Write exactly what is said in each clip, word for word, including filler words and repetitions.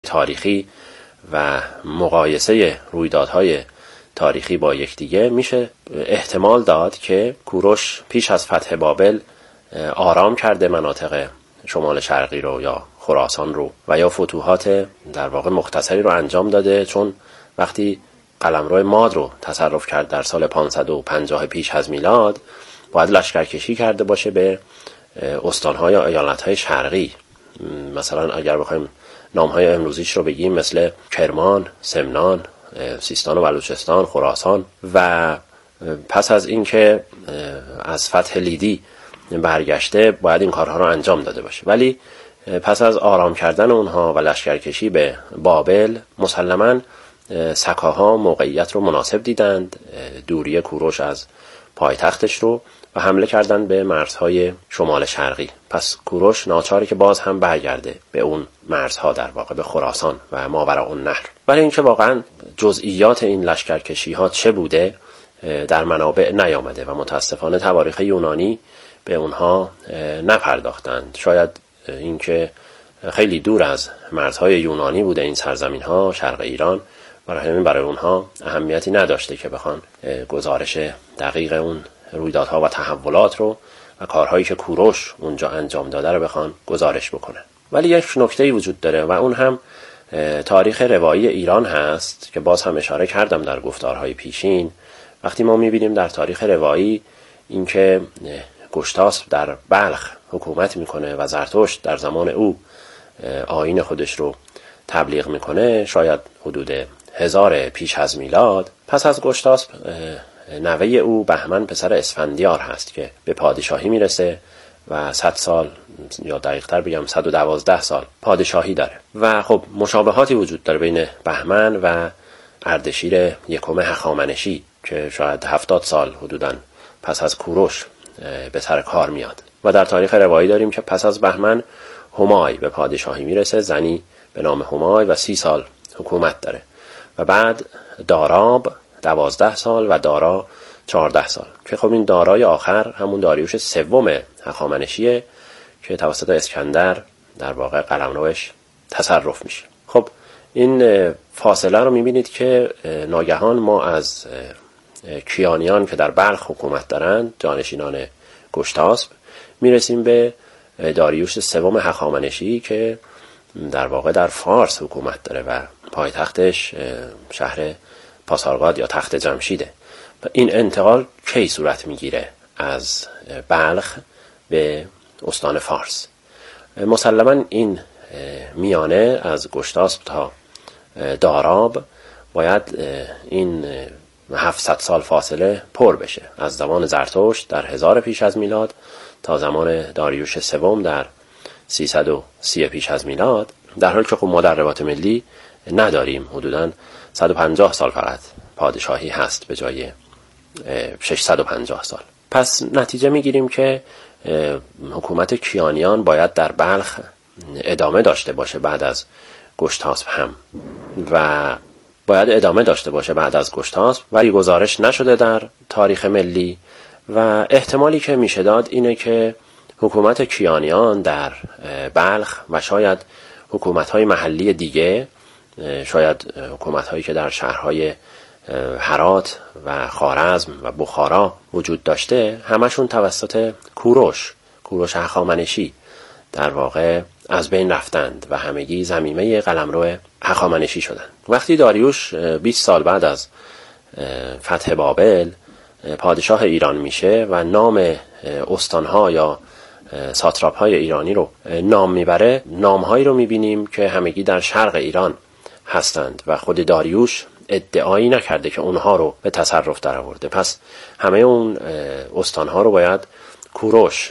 تاریخی و مقایسه رویدادهای تاریخی با یکدیگه میشه احتمال داد که کوروش پیش از فتح بابل آرام کرده مناطق شمال شرقی رو یا خراسان رو و یا فتوحات در واقع مختصری رو انجام داده، چون وقتی قلمرو ماد رو تصرف کرد در سال پانصد و پنجاه پیش از میلاد باید لشکرکشی کرده باشه به استان‌های یا ایالت‌های شرقی. مثلا اگر بخوایم نام‌های امروزیش رو بگیم مثل کرمان، سمنان، سیستان و بلوچستان، خراسان، و پس از اینکه از فتح لیدی برگشته باید این کارها رو انجام داده باشه. ولی پس از آرام کردن اونها و لشکرکشی به بابل مسلماً سکاها موقعیت رو مناسب دیدند، دوری کوروش از پایتختش رو، و حمله کردن به مرزهای شمال شرقی. پس کوروش ناچاره که باز هم برگرده به اون مرزها، در واقع به خراسان و ماوراءالنهر. برای اینکه واقعا جزئیات این لشکرکشی ها چه بوده در منابع نیامده و متاسفانه تواریخ یونانی به اونها نپرداختند. شاید اینکه خیلی دور از مرزهای یونانی بوده این سرزمین ها، شرق ایران، برای همین برای اونها اهمیتی نداشته که بخوان گزارش دقیق اون رویدادها و تحولات رو و کارهایی که کوروش اونجا انجام داده رو بخوان گزارش بکنن. ولی یک نکته‌ای وجود داره و اون هم تاریخ روایی ایران هست که باز هم اشاره کردم در گفتارهای پیشین. وقتی ما می‌بینیم در تاریخ روایی اینکه گشتاسپ در بلخ حکومت میکنه و زرتشت در زمان او آیین خودش رو تبلیغ میکنه، شاید حدود هزار پیش از میلاد، پس از گشتاسپ نوه او بهمن پسر اسفندیار هست که به پادشاهی میرسه و صد سال یا دقیق‌تر بگم صد و دوازده سال پادشاهی داره. و خب مشابهاتی وجود داره بین بهمن و اردشیر یکم هخامنشی که شاید هفتاد سال حدوداً پس از کوروش به سر کار میاد. و در تاریخ روایی داریم که پس از بهمن همای به پادشاهی میرسه، زنی به نام همای، و سی سال حکومت داره. و بعد داراب دوازده سال و دارا چهارده سال که خب این دارای آخر همون داریوش سوم هخامنشیه که توسط اسکندر در واقع قلمروش تصرف میشه. خب این فاصله رو میبینید که ناگهان ما از کیانیان که در بلخ حکومت دارند، جانشینان گشتاسپ، میرسیم به داریوش سوم هخامنشی که در واقع در فارس حکومت داره و پایتختش شهر پاسارگاد یا تخت جمشیده. و این انتقال کی صورت میگیره از بلخ به استان فارس؟ مسلماً این میانه از گشتاسپ تا داراب باید این هفتصد سال فاصله پر بشه، از زمان زرتشت در هزار پیش از میلاد تا زمان داریوش سوم در سیصد و سی پیش از میلاد، در حالی که خب ما در روایات ملی نداریم، حدوداً صد و پنجاه سال فقط پادشاهی هست به جای ششصد و پنجاه سال. پس نتیجه میگیریم که حکومت کیانیان باید در بلخ ادامه داشته باشه بعد از گشتاسپ هم و باید ادامه داشته باشه بعد از گشتاسپ، ولی گزارش نشده در تاریخ ملی. و احتمالی که میشه داد اینه که حکومت کیانیان در بلخ و شاید حکومت‌های محلی دیگه، شاید حکومت‌هایی که در شهرهای هرات و خوارزم و بخارا وجود داشته، همشون توسط کوروش کوروش هخامنشی در واقع از بین رفتند و همگی ضمیمه قلمرو هخامنشی شدند. وقتی داریوش بیست سال بعد از فتح بابل پادشاه ایران میشه و نام استانها یا ساتراپ‌های ایرانی رو نام میبره، نامهایی رو میبینیم که همگی در شرق ایران هستند و خود داریوش ادعایی نکرده که اونها رو به تصرف در آورده. پس همه اون استانها رو باید کوروش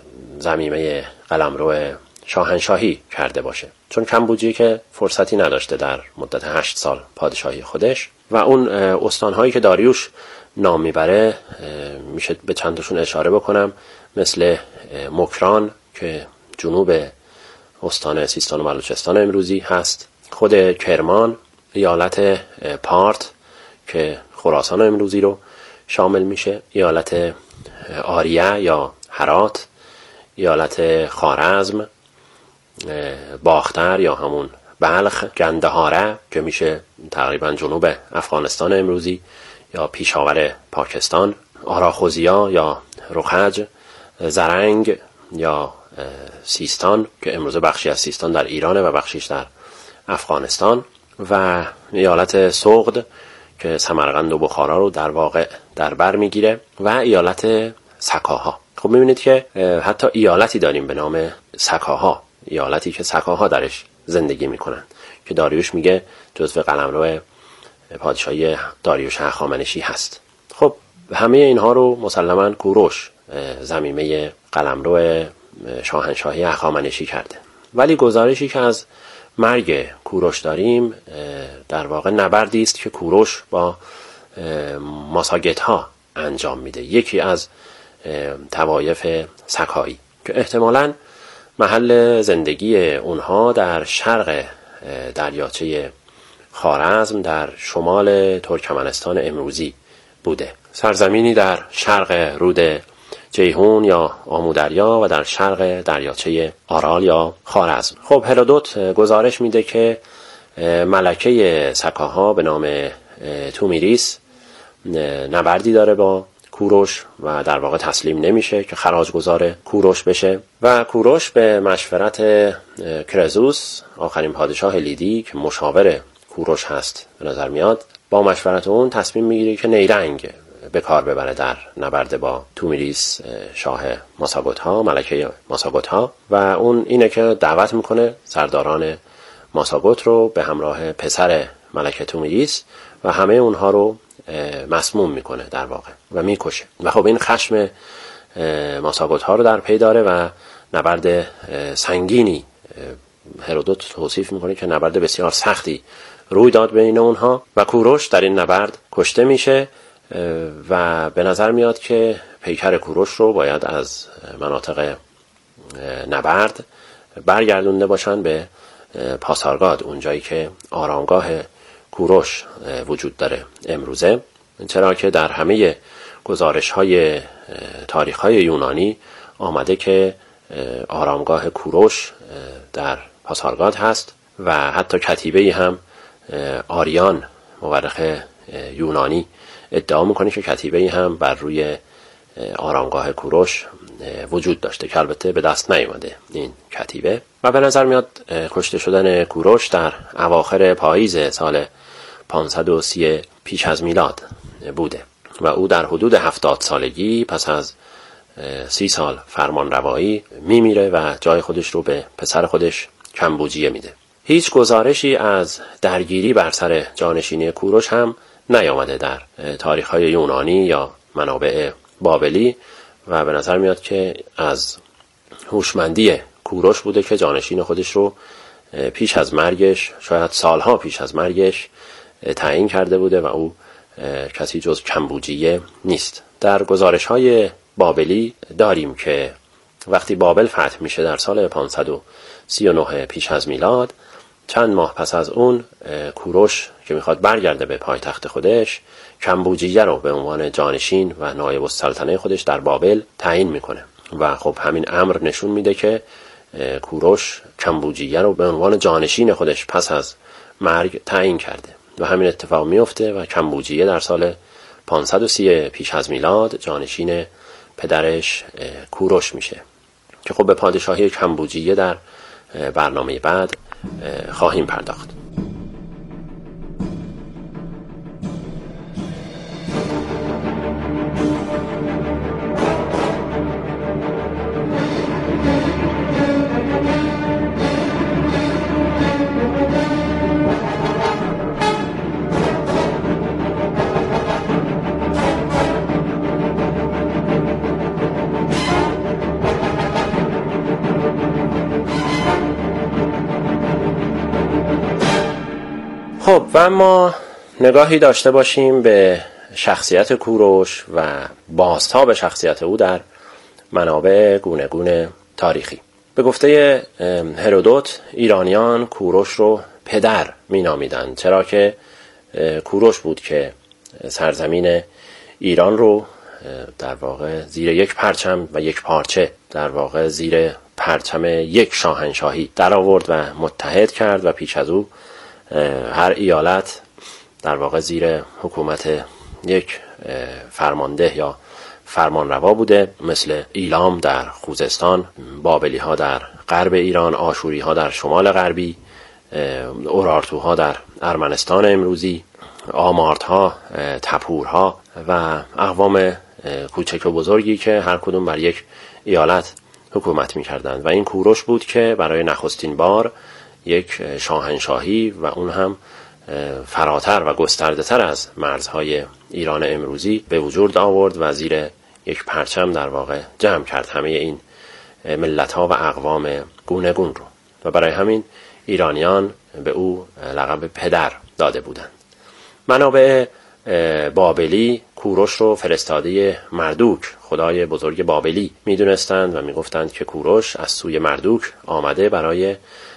ضمیمه قلمرو شاهنشاهی کرده باشه، چون کمبوجی که فرصتی نداشته در مدت هشت سال پادشاهی خودش. و اون استانهایی که داریوش نام میبره میشه به چند تاشون اشاره بکنم، مثل مکران که جنوب استان سیستان و بلوچستان امروزی هست، خود کرمان، ایالت پارت که خراسان امروزی رو شامل میشه، ایالت آریه یا هرات، ایالت خوارزم، باختر یا همون بلخ، گندهاره که میشه تقریبا جنوب افغانستان امروزی یا پیشاور پاکستان، آراخوزیا یا رخج، زرنگ یا سیستان که امروز بخشی از سیستان در ایرانه و بخشیش در افغانستان، و ایالت سغد که سمرقند و بخارا رو در واقع در بر میگیره، و ایالت سکاها. خب میبینید که حتی ایالتی داریم به نام سکاها، ایالتی که سکاها درش زندگی میکنن که داریوش میگه جزو قلمرو پادشاهی داریوش هخامنشی هست. خب همه اینها رو مسلماً کوروش زمینه قلمرو شاهنشاهی هخامنشی کرده. ولی گزارشی که از مرگ کوروش داریم در واقع نبردی است که کوروش با ماساگت ها انجام میده، یکی از طوایف سکایی که احتمالاً محل زندگی اونها در شرق دریاچه خوارزم در شمال ترکمنستان امروزی بوده، سرزمینی در شرق رود جیهون یا آمودریا و در شرق دریاچه آرال یا خوارزم. خب هرودوت گزارش میده که ملکه سکاها به نام تومیریس نبردی داره با کوروش و در واقع تسلیم نمیشه که خراجگزار کوروش بشه، و کوروش به مشورت کرزوس آخرین پادشاه لیدی که مشاور کوروش هست به نظر میاد، با مشورت اون تصمیم میگیره که نیرنگ به کار ببره در نبرد با تومیریس شاه ماساگوت ها، ملکه ماساگوت ها، و اون اینه که دعوت میکنه سرداران ماساگوت رو به همراه پسر ملکه تومیریس و همه اونها رو مسموم میکنه در واقع و میکشه. و خب این خشم ماساگوت ها رو در پی داره و نبرد سنگینی، هرودوت توصیف میکنه که نبرد بسیار سختی روی داد بین اونها و کوروش در این نبرد کشته میشه و به نظر میاد که پیکر کوروش رو باید از مناطق نبرد برگردونده باشن به پاسارگاد، اونجایی که آرامگاه کوروش وجود داره امروزه، چرا که در همه گزارش های تاریخ های یونانی آمده که آرامگاه کوروش در پاسارگاد هست و حتی کتیبه‌ای هم آریان مورخ یونانی ادعا میکنه که کتیبه‌ای هم بر روی آرامگاه کوروش وجود داشته که البته به دست نیامده این کتیبه. و به نظر میاد کشته شدن کوروش در اواخر پاییز سال پانصد و سی پیش از میلاد بوده و او در حدود هفتاد سالگی پس از سی سال فرمان روایی میمیره و جای خودش رو به پسر خودش کمبوجیه میده. هیچ گزارشی از درگیری بر سر جانشینی کوروش هم نیامده در تاریخ‌های یونانی یا منابع بابلی و به نظر میاد که از هوشمندی کوروش بوده که جانشین خودش رو پیش از مرگش، شاید سالها پیش از مرگش تعیین کرده بوده و او کسی جز کمبوجیه نیست. در گزارش‌های بابلی داریم که وقتی بابل فتح میشه در سال پانصد و سی و نه پیش از میلاد، چند ماه پس از اون کوروش که میخواد برگرده به پایتخت خودش، کمبوجیه رو به عنوان جانشین و نایب السلطنه خودش در بابل تعیین میکنه و خب همین امر نشون میده که کوروش کمبوجیه رو به عنوان جانشین خودش پس از مرگ تعیین کرده و همین اتفاق میفته و کمبوجیه در سال پانصد و سی پیش از میلاد جانشین پدرش کوروش میشه که خب به پادشاهی کمبوجیه در برنامه بعد خواهیم پرداخت. خب و اما نگاهی داشته باشیم به شخصیت کوروش و بازتاب شخصیت او در منابع گونه گونه تاریخی. به گفته هرودوت ایرانیان کوروش رو پدر می نامیدند، چرا که کوروش بود که سرزمین ایران رو در واقع زیر یک پرچم و یک پارچه در واقع زیر پرچم یک شاهنشاهی در آورد و متحد کرد و پیش از او هر ایالت در واقع زیر حکومت یک فرمانده یا فرمانروا بوده، مثل ایلام در خوزستان، بابلی ها در غرب ایران، آشوری ها در شمال غربی، اورارتوها در ارمنستان امروزی، آمارتها، تپورها و اقوام کوچک و بزرگی که هر کدوم بر یک ایالت حکومت می کردند و این کوروش بود که برای نخستین بار یک شاهنشاهی و اون هم فراتر و گسترده تر از مرزهای ایران امروزی به وجود آورد و زیر یک پرچم در واقع جمع کرد همه این ملت‌ها و اقوام گونه گون رو و برای همین ایرانیان به او لقب پدر داده بودند. منابع بابلی کوروش رو فرستاده مردوک، خدای بزرگ بابلی میدونستند و میگفتند که کوروش از سوی مردوک آمده برای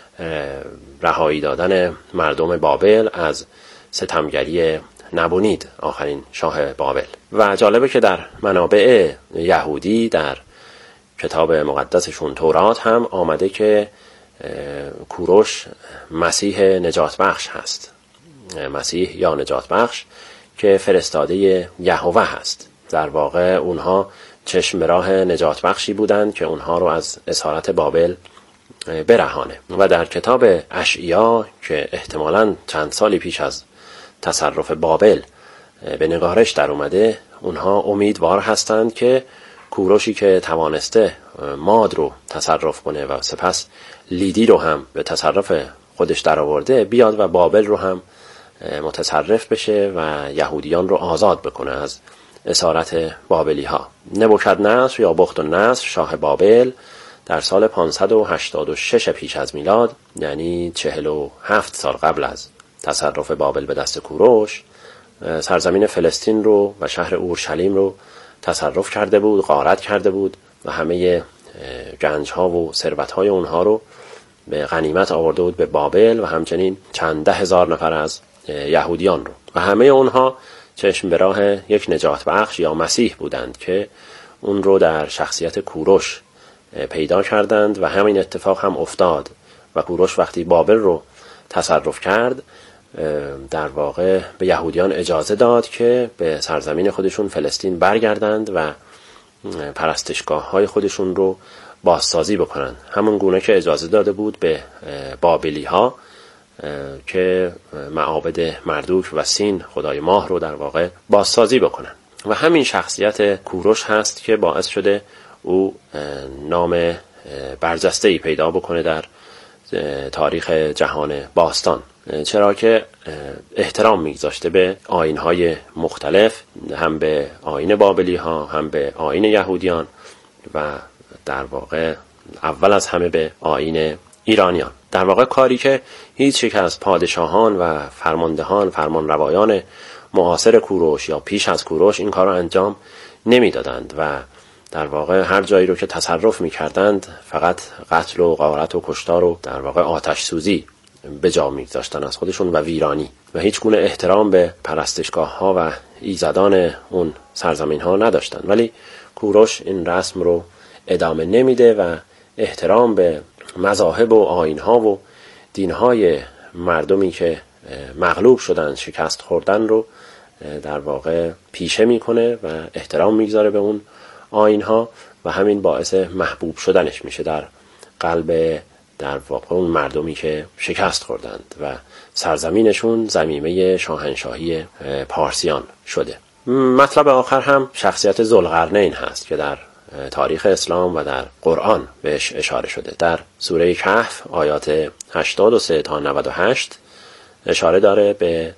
رهایی دادن مردم بابل از ستمگری نبونید، آخرین شاه بابل. و جالبه که در منابع یهودی در کتاب مقدسشون تورات هم آمده که کوروش مسیح نجات بخش هست، مسیح یا نجات بخش که فرستاده یهوه هست. در واقع اونها چشم به راه نجات بخشی بودند که اونها رو از اسارت بابل برهانه. و در کتاب اشعیا که احتمالاً چند سالی پیش از تصرف بابل به نگارش در اومده، اونها امیدوار هستند که کوروشی که توانسته ماد رو تصرف کنه و سپس لیدی رو هم به تصرف خودش در آورده، بیاد و بابل رو هم متصرف بشه و یهودیان رو آزاد بکنه از اسارت بابلی ها. نبوکدنصر یا بختالنصر شاه بابل در سال پانصد و هشتاد و شش پیش از میلاد، یعنی چهل و هفت سال قبل از تصرف بابل به دست کوروش، سرزمین فلسطین رو و شهر اورشلیم رو تصرف کرده بود، غارت کرده بود و همه گنج ها و ثروت های اونها رو به غنیمت آورده بود به بابل و همچنین چند ده هزار نفر از یهودیان رو و همه اونها چشم به راه یک نجات بخش یا مسیح بودند که اون رو در شخصیت کوروش پیدا کردند و همین اتفاق هم افتاد و کوروش وقتی بابل رو تصرف کرد در واقع به یهودیان اجازه داد که به سرزمین خودشون فلسطین برگردند و پرستشگاه های خودشون رو بازسازی بکنن، همون گونه که اجازه داده بود به بابلی ها که معابد مردوک و سین خدای ماه رو در واقع بازسازی بکنن. و همین شخصیت کوروش هست که باعث شده او نام برجسته‌ای پیدا بکنه در تاریخ جهان باستان، چرا که احترام میگذاشته به آیین‌های مختلف، هم به آیین بابلی ها هم به آیین یهودیان و در واقع اول از همه به آیین ایرانیان. در واقع کاری که هیچ یک از پادشاهان و فرماندهان فرمانروایان معاصر کوروش یا پیش از کوروش این کار رو انجام نمیدادند و در واقع هر جایی رو که تصرف میکردند فقط قتل و غارت و کشتار و در واقع آتش سوزی به جا میگذاشتن از خودشون و ویرانی و هیچ گونه احترام به پرستشگاه ها و ایزدان اون سرزمین ها نداشتن. ولی کوروش این رسم رو ادامه نمیده و احترام به مذاهب و آیین ها و دین های مردمی که مغلوب شدن، شکست خوردن رو در واقع پیشه میکنه و احترام میگذاره به اون آیین ها و همین باعث محبوب شدنش میشه در قلب در واقع اون مردمی که شکست خوردند و سرزمینشون زمینه شاهنشاهی پارسیان شده. مطلب آخر هم شخصیت ذوالقرنین هست که در تاریخ اسلام و در قرآن بهش اشاره شده. در سوره کهف آیات هشتاد و سه تا نود و هشت اشاره داره به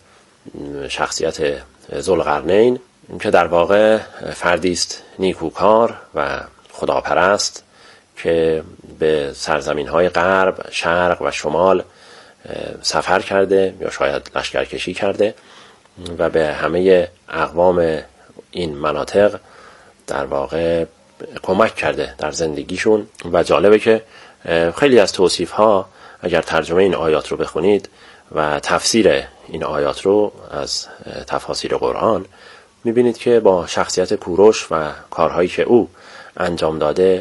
شخصیت ذوالقرنین که در واقع فردی است نیکوکار و خداپرست که به سرزمین‌های غرب، شرق و شمال سفر کرده یا شاید لشکرکشی کرده و به همه اقوام این مناطق در واقع کمک کرده در زندگیشون. و جالبه که خیلی از توصیف‌ها اگر ترجمه این آیات رو بخونید و تفسیر این آیات رو از تفاسیر قرآن میبینید که با شخصیت کوروش و کارهایی که او انجام داده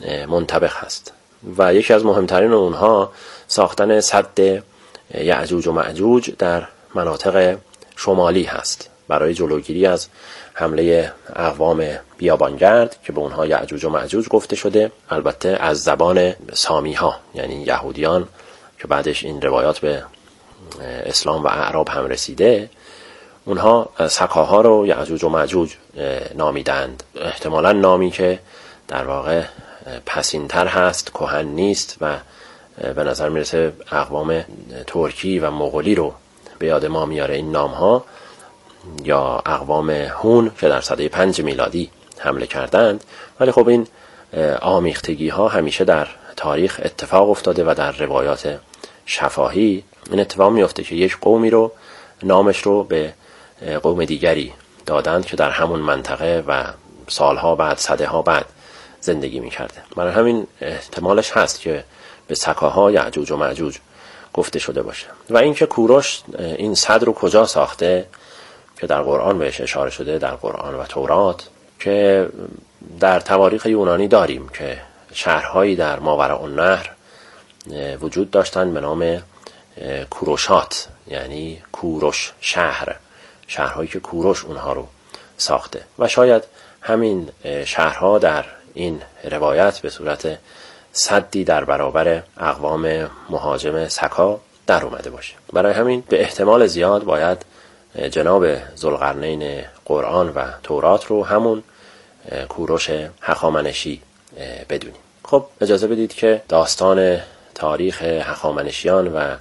منطبق هست و یکی از مهمترین اونها ساختن سد یأجوج و مأجوج در مناطق شمالی هست برای جلوگیری از حمله اقوام بیابانگرد که به اونها یأجوج و مأجوج گفته شده، البته از زبان سامی ها، یعنی یهودیان که بعدش این روایات به اسلام و اعراب هم رسیده. اونها سکاها رو یأجوج و مأجوج نامیدند، احتمالاً نامی که در واقع پسینتر هست، کهن نیست و به نظر میرسه اقوام ترکی و مغولی رو به یاد ما میاره این نام ها، یا اقوام هون که در سده پنج میلادی حمله کردند. ولی خب این آمیختگی ها همیشه در تاریخ اتفاق افتاده و در روایات شفاهی این اتفاق میفته که یک قومی رو نامش رو به قوم دیگری دادند که در همون منطقه و سالها بعد، سده ها بعد زندگی میکرده. برای همین احتمالش هست که به سکاها یأجوج و مأجوج گفته شده باشه. و اینکه کوروش این سد رو کجا ساخته که در قرآن بهش اشاره شده، در قرآن و تورات، که در تواریخ یونانی داریم که شهرهایی در ماوراءالنهر وجود داشتن به نام کوروشات، یعنی کوروش شهر، شهرهایی که کوروش اونها رو ساخته و شاید همین شهرها در این روایت به صورت سدی در برابر اقوام مهاجم سکا در اومده باشه. برای همین به احتمال زیاد باید جناب ذوالقرنین قرآن و تورات رو همون کوروش هخامنشی بدونیم. خب اجازه بدید که داستان تاریخ هخامنشیان و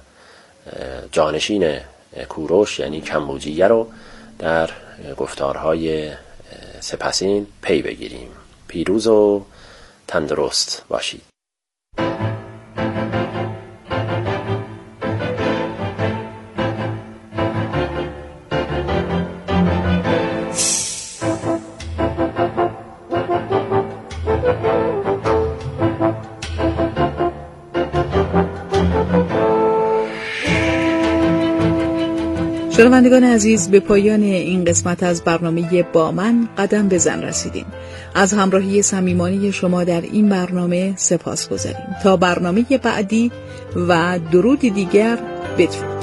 جانشین کوروش یعنی کمبوجیه رو در گفتارهای سپسین پی بگیریم. پیروز و تندرست باشید. شنوندگان عزیز، به پایان این قسمت از برنامه با من قدم بزن رسیدیم. از همراهی صمیمانه شما در این برنامه سپاس گذاریم. تا برنامه بعدی و درود دیگر، بدرود.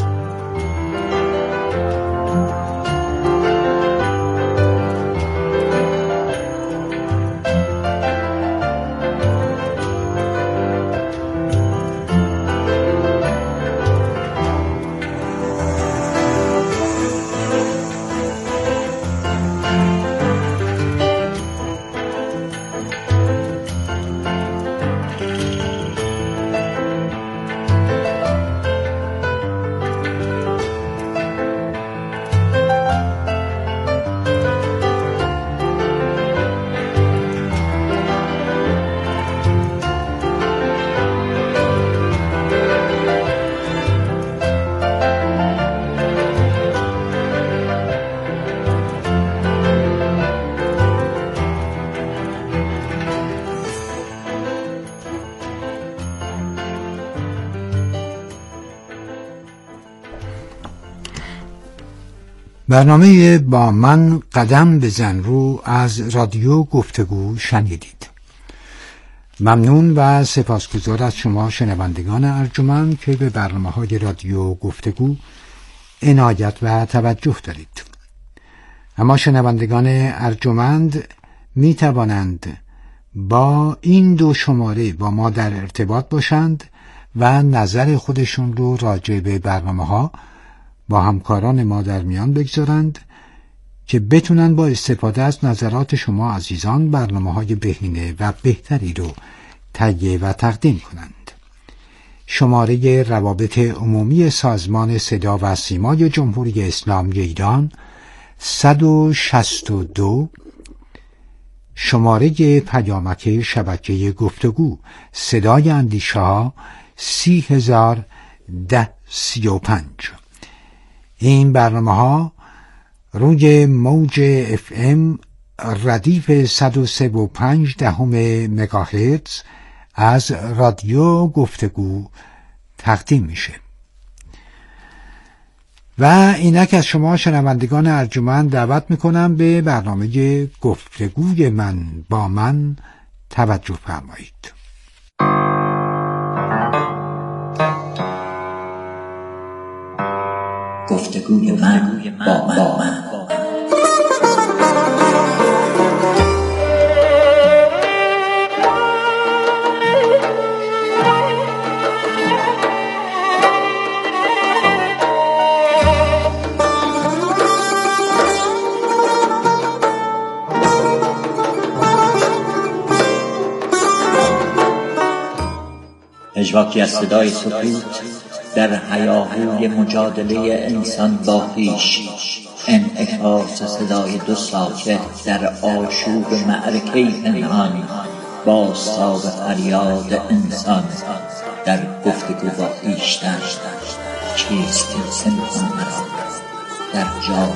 برنامه با من قدم بزن رو از رادیو گفتگو شنیدید. ممنون و سپاسگزار از شما شنوندگان ارجمند که به برنامه‌های رادیو گفتگو عنایت و توجه دارید. اما شنوندگان ارجمند می توانند با این دو شماره با ما در ارتباط باشند و نظر خودشون رو راجع به برنامه‌ها با همکاران ما در میان بگذارند که بتونن با استفاده از نظرات شما عزیزان برنامه‌های بهینه و بهتری رو تهیه و تقدیم کنند. شماره روابط عمومی سازمان صدا و سیمای جمهوری اسلامی ایران صد و شصت و دو، شماره پیامک شبکه گفتگو صدای اندیشه ها سی هزار ده سی و پنج. این برنامه ها روی موج اف ام ردیف صد و سه و پنج دهم مگاهرتز از رادیو گفتگو تقدیم میشه. و اینک از شما شنوندگان ارجمند دعوت میکنم به برنامه گفتگوی من با من توجه فرمایید. گفتگوی من با من. پژواکی از صدای سکوت در هیاهوی مجادله انسان با خویش، انعکاس صدای دو ساکت در آشوب معرکه پنهان، بازتاب فریاد انسان در گفتگو با خویشتن. چیست این پنهان مرا در جا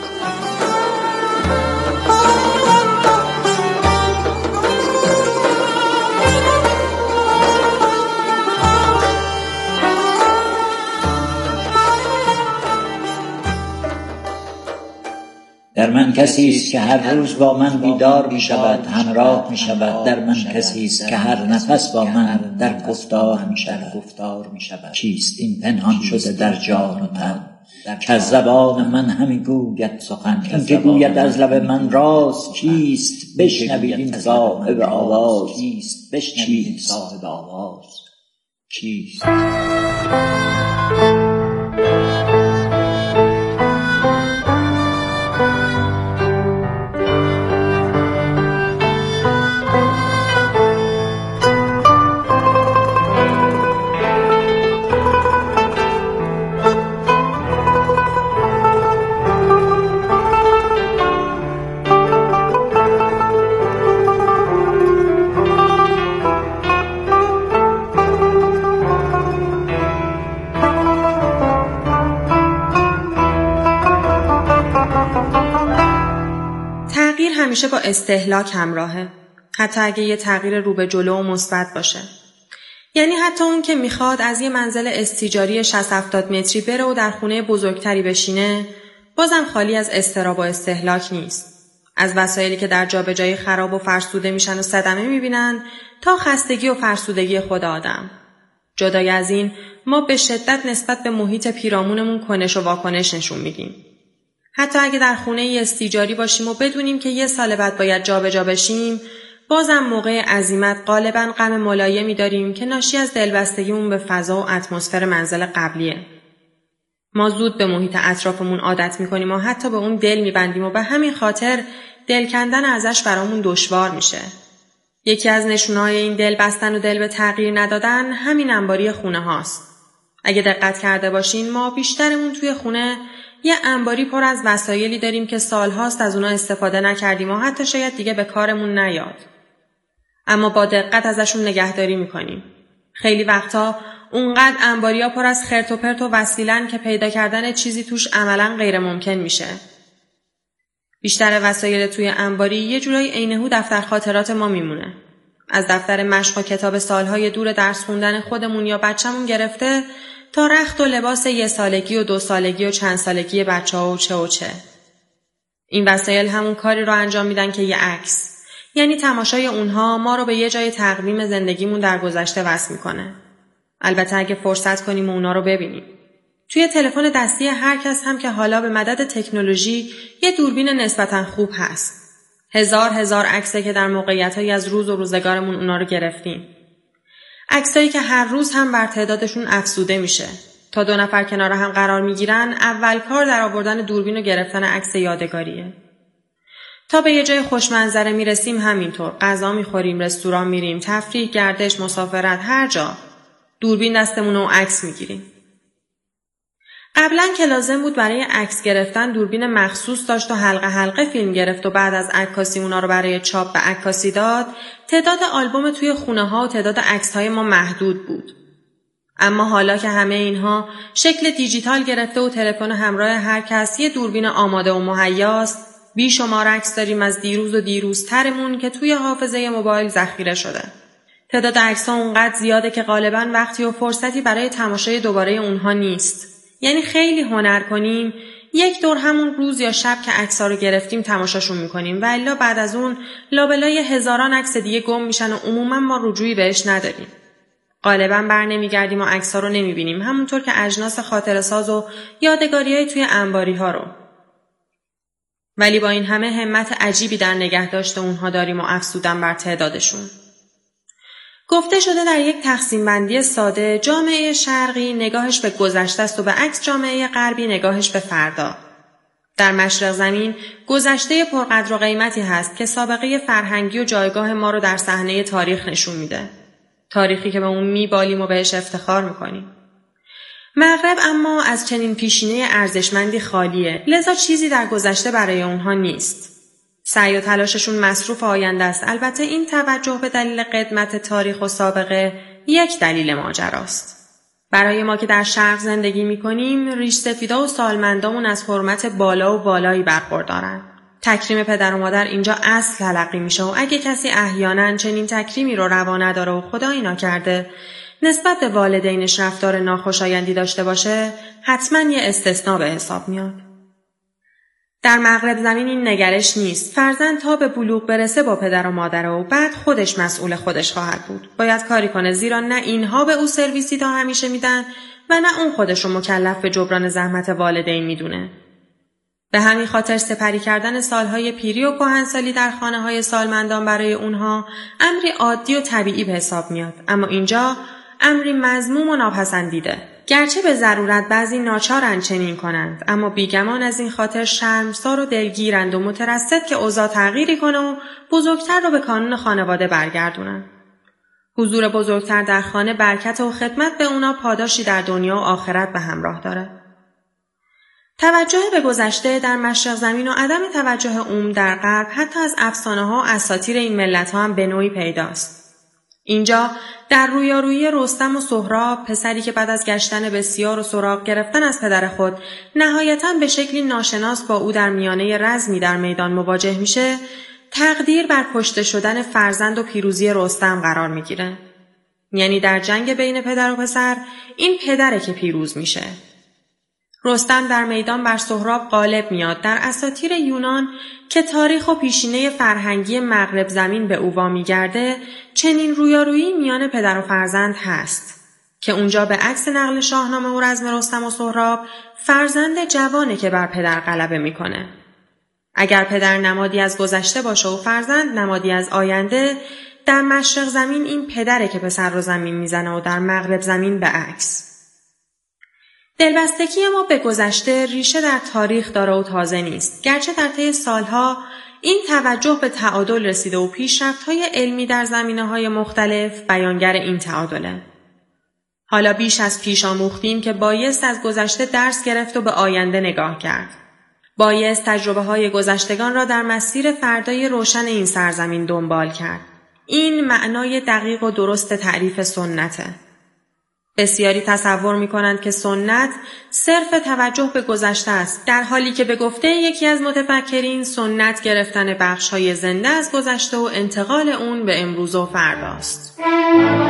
در من کسی است که هر روز با من بیدار می شود، همراه می شود. در من کسی است که هر نفس با من در گفتار می شود. چیست این پنهان شده در جان و تن که از زبان من همی گوید سخن؟ این که گوید از لب من راست چیست؟ بشنوید این صاحب آواز چیست؟ بشنوید این صاحب آواز چیست؟ همیشه با استهلاک همراهه، حتی اگه یه تغییر رو به جلو و مثبت باشه. یعنی حتی اون که میخواد از یه منزل استیجاری شصت هفتاد متری بره و در خونه بزرگتری بشینه، بازم خالی از اضطراب و استهلاک نیست. از وسایلی که در جابجایی خراب و فرسوده میشن و صدمه میبینن تا خستگی و فرسودگی خود آدم. جدای از این، ما به شدت نسبت به محیط پیرامونمون کنش و واکنش نشون میدیم. حتی اگه در خونه استیجاری باشیم و بدونیم که یه سال بعد باید جابجا بشیم، بازم موقع عزیمت غالباً غم ملایمی داریم که ناشی از دلبستگیمون به فضا و اتمسفر منزل قبلیه. ما زود به محیط اطرافمون عادت میکنیم و حتی به اون دل میبندیم و به همین خاطر دل کندن ازش برامون دشوار میشه. یکی از نشونه‌های این دل بستن و دل به تغییر ندادن همین انباری خونه هاست. اگه دقت کرده باشین، ما بیشترمون توی خونه یه انباری پر از وسایلی داریم که سالهاست از اونا استفاده نکردیم و حتی شاید دیگه به کارمون نیاد. اما با دقت ازشون نگهداری میکنیم. خیلی وقتا اونقدر انباریا پر از خرت و پرت و وسیلن که پیدا کردن چیزی توش عملاً غیر ممکن میشه. بیشتر وسایل توی انباری یه جورایی عینه‌هو دفتر خاطرات ما میمونه. از دفتر مشق و کتاب سالهای دور درس خوندن خودمون یا بچه‌مون گرفته تا رخت و لباس یه سالگی و دو سالگی و چند سالگی بچه‌ها و چه و چه. این وسایل همون کاری رو انجام میدن که یه عکس. یعنی تماشای اونها ما رو به یه جای تقویم زندگیمون در گذشته وصل میکنه. البته اگه فرصت کنیم و اونا رو ببینیم. توی تلفن دستی هر کس هم که حالا به مدد تکنولوژی یه دوربین نسبتاً خوب هست. هزار هزار عکسه که در موقعیت‌هایی از روز و روزگارمون اونا رو گرفتیم. عکسایی که هر روز هم بر تعدادشون افزوده میشه. تا دو نفر کنار هم قرار میگیرن، اول کار در آوردن دوربین و گرفتن عکس یادگاریه. تا به یه جای خوشمنظره میرسیم همینطور. غذا میخوریم، رستوران میریم، تفریح، گردش، مسافرت، هر جا. دوربین دستمون و عکس میگیریم. قبلا که لازم بود برای عکس گرفتن دوربین مخصوص داشت و حلقه حلقه فیلم گرفت و بعد از عکاسی اونا رو برای چاپ به عکاسی داد، تعداد آلبوم توی خونه ها و تعداد عکس های ما محدود بود. اما حالا که همه اینها شکل دیجیتال گرفته و تلفن همراه هر کس یه دوربین آماده و مهیاست، بیشمار عکس داریم از دیروز و دیروزترمون که توی حافظه موبایل ذخیره شده. تعداد عکس‌ها اونقدر زیاده که غالباً وقتی و فرصتی برای تماشای دوباره اونها نیست. یعنی خیلی هنر کنیم یک دور همون روز یا شب که عکس‌ها رو گرفتیم تماشاشون میکنیم و الا بعد از اون لابلای هزاران عکس دیگه گم میشن و عموما ما رجوعی بهش نداریم. غالبا بر نمیگردیم و عکس‌ها رو نمیبینیم، همونطور که اجناس خاطره‌ساز و یادگاری‌های توی انباری‌ها رو. ولی با این همه همت عجیبی در نگه داشته اونها داریم و افزودن بر تعدادشون. گفته شده در یک تقسیم بندی ساده جامعه شرقی نگاهش به گذشته است و به عکس جامعه غربی نگاهش به فردا. در مشرق زمین گذشته پرقدر و قیمتی هست که سابقه فرهنگی و جایگاه ما رو در صحنه تاریخ نشون میده. تاریخی که به اون میبالیم و بهش افتخار میکنیم. مغرب اما از چنین پیشینه ارزشمندی خالیه، لذا چیزی در گذشته برای اونها نیست. سعی و تلاششون مصروف آینده است. البته این توجه به دلیل قدمت تاریخ و سابقه یک دلیل ماجراست. برای ما که در شرق زندگی میکنیم، ریش سفیدا و سالمندامون از حرمت بالا و بالایی برخوردارن. تکریم پدر و مادر اینجا اصل تلقی میشه و اگه کسی احیانا چنین تکریمی رو روا نداره و خدایی نکرده نسبت به والدینش رفتار ناخوشایندی داشته باشه، حتما یه استثناء به حساب میاد. در مغرب زمین این نگرش نیست. فرزند تا به بلوغ برسه با پدر و مادر و بعد خودش مسئول خودش خواهد بود. باید کاری کنه، زیرا نه اینها به او سرویسی تا همیشه میدن و نه اون خودش رو مکلف به جبران زحمت والدین میدونه. به همین خاطر سپری کردن سالهای پیری و کهنسالی در خانه‌های سالمندان برای اونها امری عادی و طبیعی به حساب میاد، اما اینجا امری مذموم و ناپسندیده. گرچه به ضرورت بعضی ناچارن چنین کنند، اما بیگمان از این خاطر شرمسار و دلگیرند و مترصد که اوضاع تغییری کنه و بزرگتر رو به کانون خانواده برگردونن. حضور بزرگتر در خانه برکت و خدمت به اونا پاداشی در دنیا و آخرت به همراه داره. توجه به گذشته در مشرق زمین و عدم توجه عموم در غرب حتی از افسانه‌ها و اساطیر این ملت‌ها هم به نوعی پیداست. اینجا در رویارویی رستم و سهراب، پسری که بعد از گشتن بسیار و سراغ گرفتن از پدر خود نهایتاً به شکلی ناشناس با او در میانه رزمی در میدان مواجه میشه، تقدیر بر کشته شدن فرزند و پیروزی رستم قرار میگیره. یعنی در جنگ بین پدر و پسر این پدره که پیروز میشه. رستم در میدان بر سهراب غالب میاد. در اساطیر یونان که تاریخ و پیشینه فرهنگی مغرب زمین به او وامیگرده، چنین رویارویی میان پدر و فرزند هست که اونجا به عکس نقل شاهنامه و رزم رستم و سهراب، فرزند جوانه که بر پدر غلبه میکنه. اگر پدر نمادی از گذشته باشه و فرزند نمادی از آینده، در مشرق زمین این پدره که پسر رو زمین میزنه و در مغرب زمین به عکس. دلبستگی ما به گذشته ریشه در تاریخ داره و تازه نیست، گرچه در طی سالها این توجه به تعادل رسیده و پیشرفت‌های علمی در زمینه‌های مختلف بیانگر این تعادله. حالا بیش از پیش آموختیم که بایست از گذشته درس گرفت و به آینده نگاه کرد. بایست تجربه‌های گذشتگان را در مسیر فردای روشن این سرزمین دنبال کرد. این معنای دقیق و درست تعریف سنته. بسیاری تصور می کنند که سنت صرف توجه به گذشته است، در حالی که به گفته یکی از متفکرین سنت گرفتن بخش‌های زنده از گذشته و انتقال اون به امروز و فرداست.